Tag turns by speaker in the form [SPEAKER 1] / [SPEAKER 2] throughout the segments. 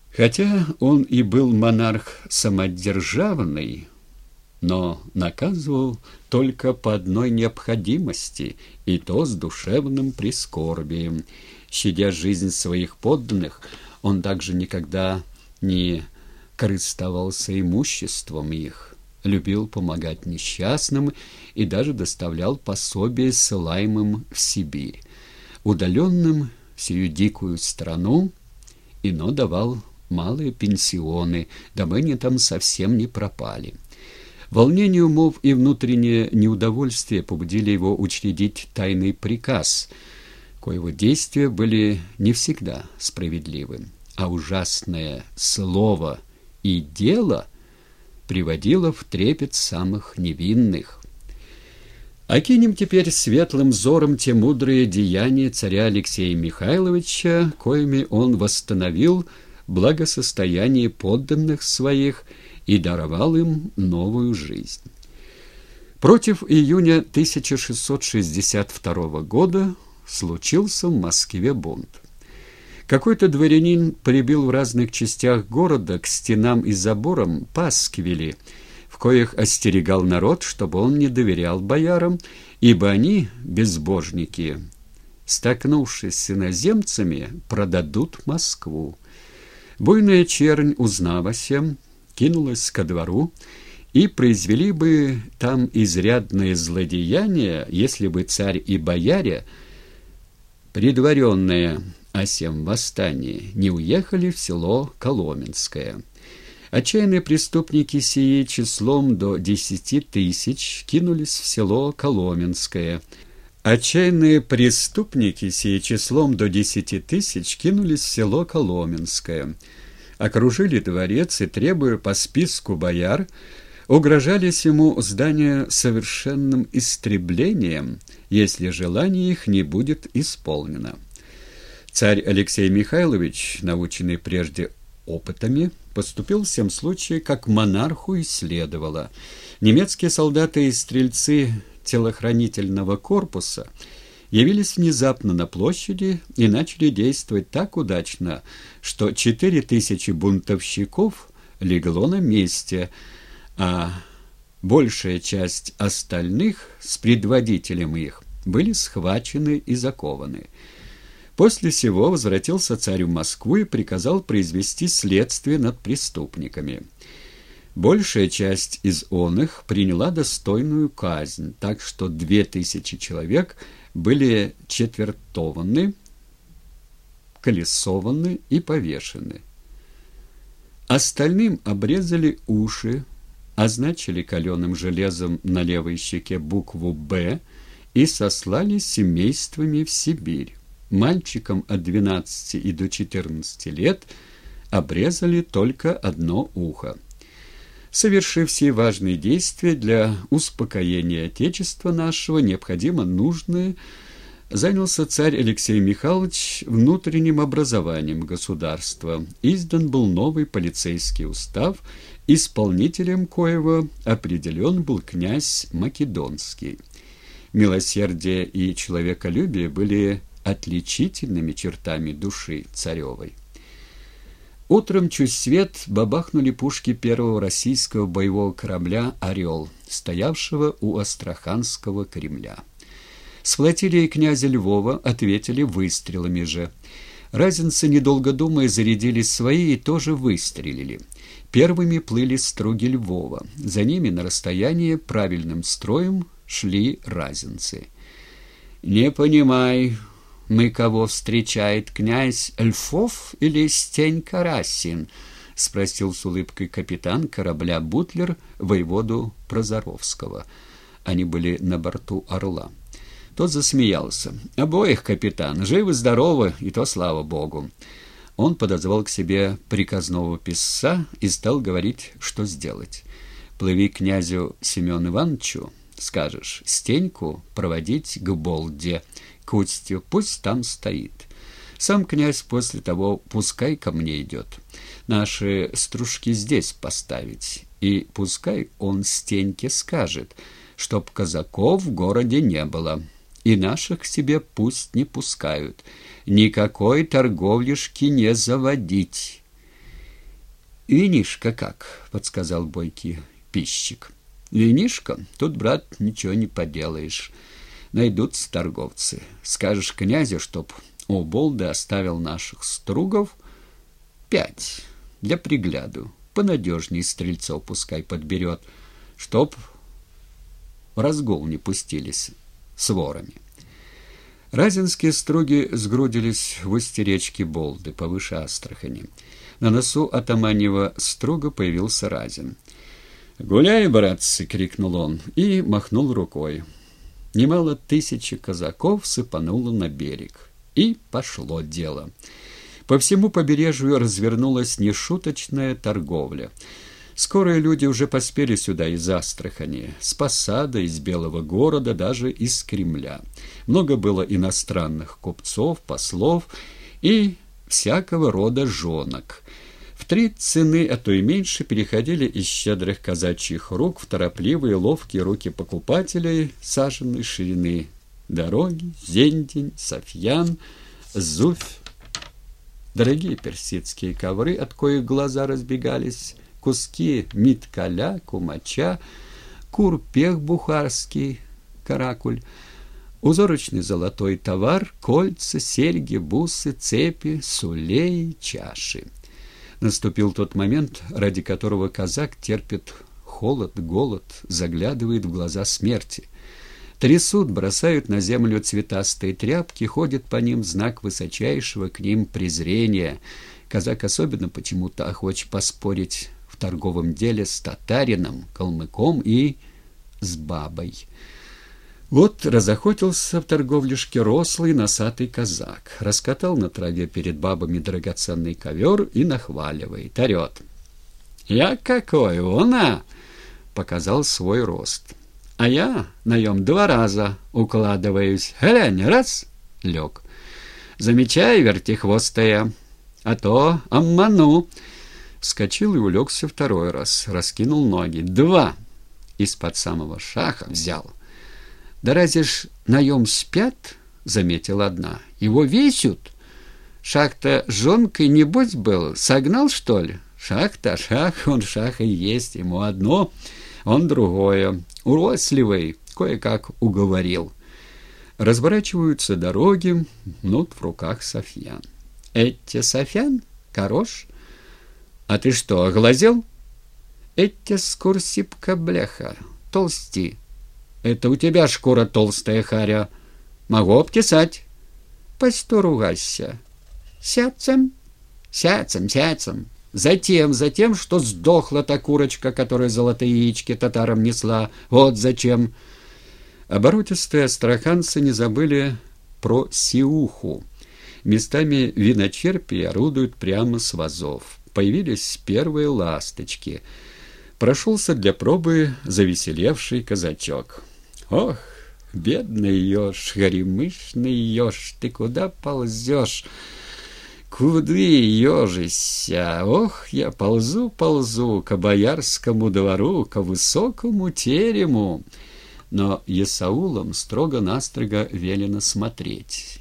[SPEAKER 1] Хотя он и был монарх самодержавный, но наказывал только по одной необходимости, и то с душевным прискорбием. Щадя жизнь своих подданных, он также никогда не корыстовался имуществом их, любил помогать несчастным и даже доставлял пособие ссылаемым в Сибирь, удаленным в сию дикую страну, ино давал малые пенсионы, дабы они там совсем не пропали. Волнение умов и внутреннее неудовольствие побудили его учредить тайный приказ, коего действия были не всегда справедливы, а ужасное слово и дело приводило в трепет самых невинных. Окинем теперь светлым взором те мудрые деяния царя Алексея Михайловича, коими он восстановил благосостояние подданных своих и даровал им новую жизнь. Против июня 1662 года случился в Москве бунт. Какой-то дворянин прибил в разных частях города к стенам и заборам пасквили, в коих остерегал народ, чтобы он не доверял боярам, ибо они, безбожники, столкнувшись с иноземцами, продадут Москву. Буйная чернь, узнав о сем, кинулась ко двору, и произвели бы там изрядное злодеяние, если бы царь и бояре, предваренные о сем восстании, не уехали в село Коломенское. Отчаянные преступники сии числом до 10 тысяч кинулись в село Коломенское. Отчаянные преступники сии числом до 10 тысяч кинулись в село Коломенское, окружили дворец и, требуя по списку бояр, угрожали сему зданию совершенным истреблением, если желание их не будет исполнено. Царь Алексей Михайлович, наученный прежде опытами, поступил в всем случае, как монарху и следовало. Немецкие солдаты и стрельцы телохранительного корпуса явились внезапно на площади и начали действовать так удачно, что 4000 бунтовщиков легло на месте, а большая часть остальных с предводителем их были схвачены и закованы. После сего возвратился царь в Москву и приказал произвести следствие над преступниками. Большая часть из оных приняла достойную казнь, так что 2000 человек были четвертованы, колесованы и повешены. Остальным обрезали уши, означили каленым железом на левой щеке букву «Б» и сослали семействами в Сибирь. Мальчикам от 12 и до 14 лет обрезали только одно ухо. Совершив все важные действия для успокоения Отечества нашего, необходимо нужное, занялся царь Алексей Михайлович внутренним образованием государства. Издан был новый полицейский устав, исполнителем коего определен был князь Македонский. Милосердие и человеколюбие были отличительными чертами души царевой. Утром чуть свет бабахнули пушки первого российского боевого корабля «Орел», стоявшего у Астраханского Кремля. С флотилией князя Львова ответили выстрелами же. Разинцы, недолго думая, зарядили свои и тоже выстрелили. Первыми плыли струги Львова. За ними на расстоянии правильным строем шли разинцы. «Не понимай, мы кого встречает, князь Львов или Стенька Расин?» — спросил с улыбкой капитан корабля «Бутлер» воеводу Прозоровского. Они были на борту «Орла». Тот засмеялся. «Обоих, капитан, живы-здоровы, и то слава богу». Он подозвал к себе приказного писца и стал говорить, что сделать. «Плыви к князю Семену Ивановичу, скажешь, Стеньку проводить к Болде, к устью, пусть там стоит. Сам князь после того пускай ко мне идет. Наши стружки здесь поставить, и пускай он Стеньке скажет, чтоб казаков в городе не было, и наших к себе пусть не пускают, никакой торговлишки не заводить». «Винишко как?» — подсказал бойкий пищик. «Винишко? Тут, брат, ничего не поделаешь. Найдутся торговцы. Скажешь князю, чтоб у Болды оставил наших стругов 5 для пригляду. Понадежней стрельцов пускай подберет, чтоб в разгул не пустились с ворами». Разинские струги сгрудились в устье речки Болды, повыше Астрахани. На носу атаманьева струга появился Разин. «Гуляй, братцы!» — крикнул он и махнул рукой. Немало тысячи казаков сыпануло на берег. И пошло дело. По всему побережью развернулась нешуточная торговля. Скорые люди уже поспели сюда из Астрахани, с посада, из Белого города, даже из Кремля. Много было иностранных купцов, послов и всякого рода жонок. В 3 цены, а то и меньше, переходили из щедрых казачьих рук в торопливые ловкие руки покупателей саженной ширины дороги, Зендень, Софьян, Зуфь. Дорогие персидские ковры, от коих глаза разбегались, куски миткаля, кумача, курпех бухарский, каракуль, узорочный золотой товар, кольца, серьги, бусы, цепи, сулеи, чаши. Наступил тот момент, ради которого казак терпит холод, голод, заглядывает в глаза смерти. Трясут, бросают на землю цветастые тряпки, ходят по ним в знак высочайшего к ним презрения. Казак особенно почему-то охоч поспорить в торговом деле с татарином, калмыком и с бабой. Вот разохотился в торговлишке рослый носатый казак, раскатал на траве перед бабами драгоценный ковер и нахваливает, орет. «Я какой, она!» — показал свой рост. «А я на нем 2 раза укладываюсь. Глянь, раз — лег. Замечай, вертихвостая, а то обману». Вскочил и улегся 2 раз, раскинул ноги. 2 из-под самого шаха взял. «Да разве ж наем спят?» — заметила одна. «Его весят. Шах-то жонкой небось был, согнал, что ли?» «Шах-то шах, он шах и есть, ему одно, он другое. Уродливый, кое-как уговорил». Разворачиваются дороги, мнут в руках Софьян. «Этте Софьян? Хорош? А ты что, оглазел?» «Этте скурсипка бляха, толсти». «Это у тебя шкура толстая, харя. Могу обтесать». «Посто ругайся». «Сядцем?» «Сядцем. Затем, что сдохла та курочка, которая золотые яички татарам несла. Вот зачем». Оборотистые астраханцы не забыли про сиуху. Местами виночерпи орудуют прямо с вазов. Появились первые ласточки. Прошелся для пробы завеселевший казачок. «Ох, бедный еж, горемышный еж, ты куда ползешь? Куды ежися? Ох, я ползу к боярскому двору, к высокому терему». Но есаулам строго-настрого велено смотреть.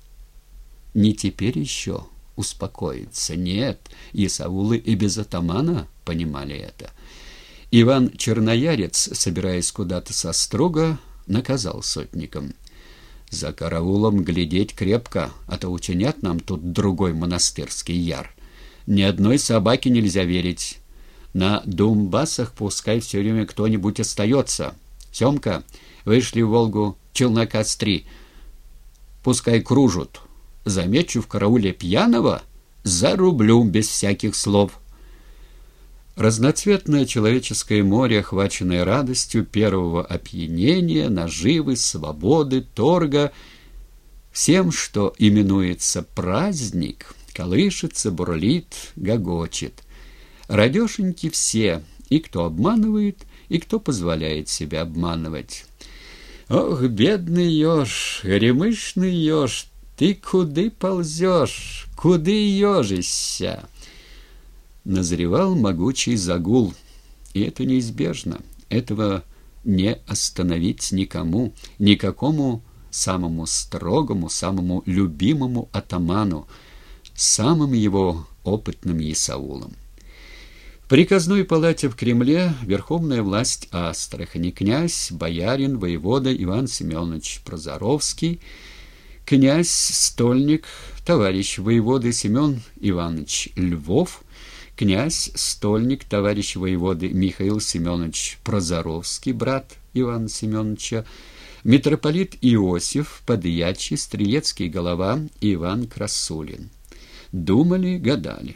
[SPEAKER 1] Не теперь еще успокоиться. Нет, есаулы и без атамана понимали это. Иван Черноярец, собираясь куда-то со строга, наказал сотникам: «За караулом глядеть крепко, а то учинят нам тут другой монастырский яр. Ни одной собаке нельзя верить. На Думбасах пускай все время кто-нибудь остается. Семка, вышли в Волгу челнока с 3. Пускай кружат. Замечу в карауле пьяного, зарублю без всяких слов». Разноцветное человеческое море, охваченное радостью первого опьянения, наживы, свободы, торга, всем, что именуется праздник, колышется, бурлит, гогочет. Радешеньки все, и кто обманывает, и кто позволяет себя обманывать. «Ох, бедный еж, горемышный еж, ты куды ползешь, куды ежишься?» Назревал могучий загул, и это неизбежно. Этого не остановить никому, никакому самому строгому, самому любимому атаману, самым его опытным есаулом. В приказной палате в Кремле верховная власть Астрахани, князь, боярин, воевода Иван Семенович Прозоровский, князь-стольник, товарищ воеводы Семен Иванович Львов, князь-стольник, товарищ воеводы Михаил Семенович Прозоровский, брат Ивана Семеновича, митрополит Иосиф, подьячий, стрелецкий голова Иван Красулин. Думали, гадали.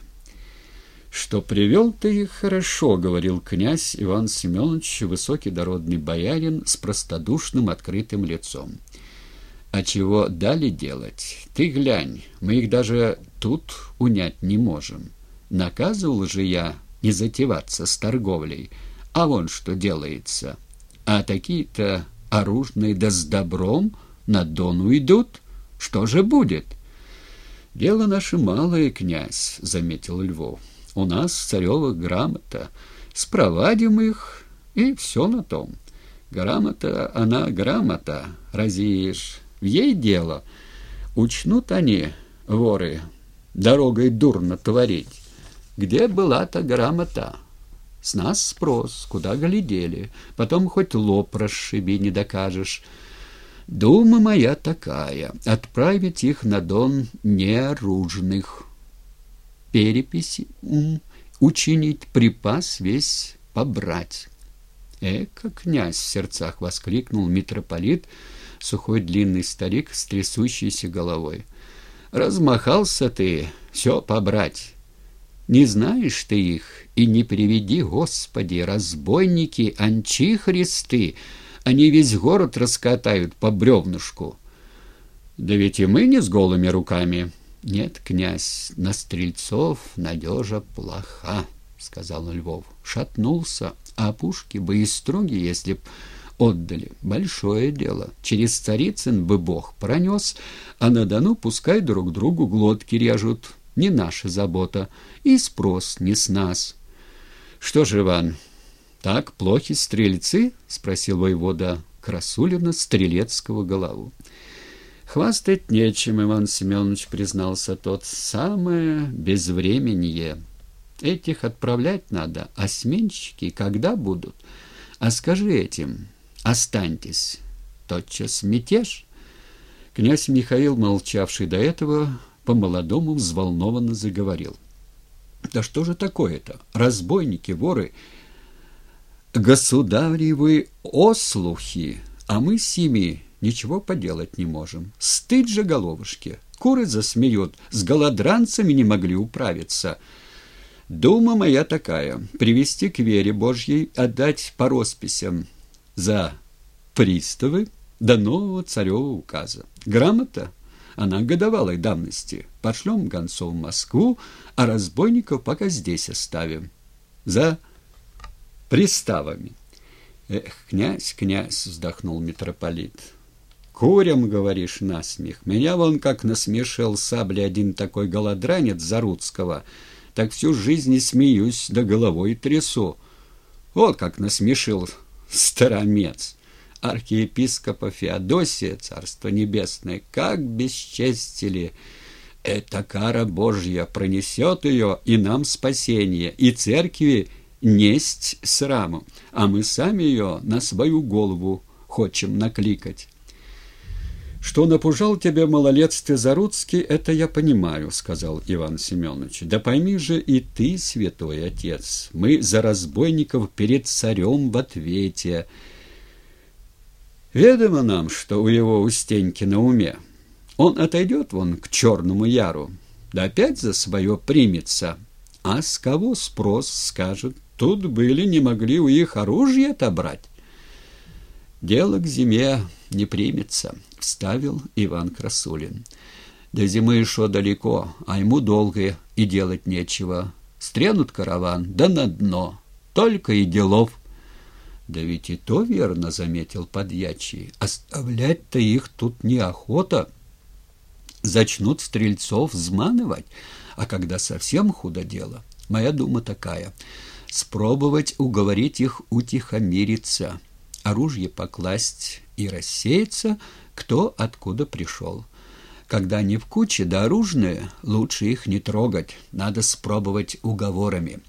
[SPEAKER 1] «Что привел ты их хорошо», — говорил князь Иван Семенович, высокий дородный боярин с простодушным открытым лицом. «А чего дали делать? Ты глянь, мы их даже тут унять не можем. Наказывал же я не затеваться с торговлей, а вон что делается. А такие-то оружные да с добром на Дон уйдут. Что же будет?» «Дело наше малое, князь», — заметил Львов. «У нас царева грамота. Спровадим их, и все на том. Грамота, она грамота, разишь, в ей дело. Учнут они, воры, дорогой дурно творить. Где была-то грамота? С нас спрос, куда глядели, потом хоть лоб расшиби, не докажешь. Дума моя такая, отправить их на Дон неоружных, переписи учинить, припас весь побрать». «Эка, князь!» — в сердцах воскликнул митрополит, сухой длинный старик с трясущейся головой. «Размахался ты, все побрать. Не знаешь ты их, и не приведи, Господи, разбойники, анчихристы, они весь город раскатают по бревнышку». «Да ведь и мы не с голыми руками». «Нет, князь, на стрельцов надежа плоха», — сказал Львов. «Шатнулся, а пушки бы и строги, если б отдали. Большое дело. Через Царицын бы Бог пронес, а на Дону пускай друг другу глотки режут. Не наша забота, и спрос не с нас». «Что ж, Иван, так плохи стрельцы?» — спросил воевода Красулина стрелецкого голову. «Хвастать нечем, Иван Семенович», — признался тот. «Самое безвременье. Этих отправлять надо, а сменщики когда будут? А скажи этим, останьтесь, тотчас мятеж». Князь Михаил, молчавший до этого, по-молодому взволнованно заговорил. «Да что же такое-то? Разбойники, воры, государевы ослухи, а мы с ними ничего поделать не можем. Стыд же головушки! Куры засмеют, с голодранцами не могли управиться. Дума моя такая, привести к вере Божьей, отдать по росписям за приставы до нового царева указа. Грамота, она годовалой давности. Пошлем гонцов в Москву, а разбойников пока здесь оставим. За приставами». «Эх, князь, князь!» — вздохнул митрополит. «Курям, говоришь, насмех. Меня вон как насмешил саблей один такой голодранец Заруцкого, так всю жизнь и смеюсь, да головой трясу. Вот как насмешил старомец. Архиепископа Феодосия, царство небесное, как бесчестили. Это кара Божья, пронесет ее, и нам спасение, и церкви несть сраму, а мы сами ее на свою голову хочем накликать». «Что напужал тебя малолетстве Заруцкий, это я понимаю», — сказал Иван Семенович. «Да пойми же и ты, святой отец, мы за разбойников перед царем в ответе. Ведомо нам, что у его Устеньки на уме. Он отойдет вон к Черному Яру, да опять за свое примется. А с кого спрос, скажет, тут были, не могли у их оружие отобрать». «Дело к зиме не примется», — вставил Иван Красулин. «До зимы еще далеко, а ему долго и делать нечего. Стрянут караван, да на дно, только и делов». «Да ведь и то верно», — заметил подьячий. «Оставлять-то их тут неохота. Зачнут стрельцов взманывать, а когда совсем худо дело, моя дума такая — спробовать уговорить их утихомириться, оружие покласть и рассеяться, кто откуда пришел. Когда они в куче да оружные, лучше их не трогать, надо спробовать уговорами.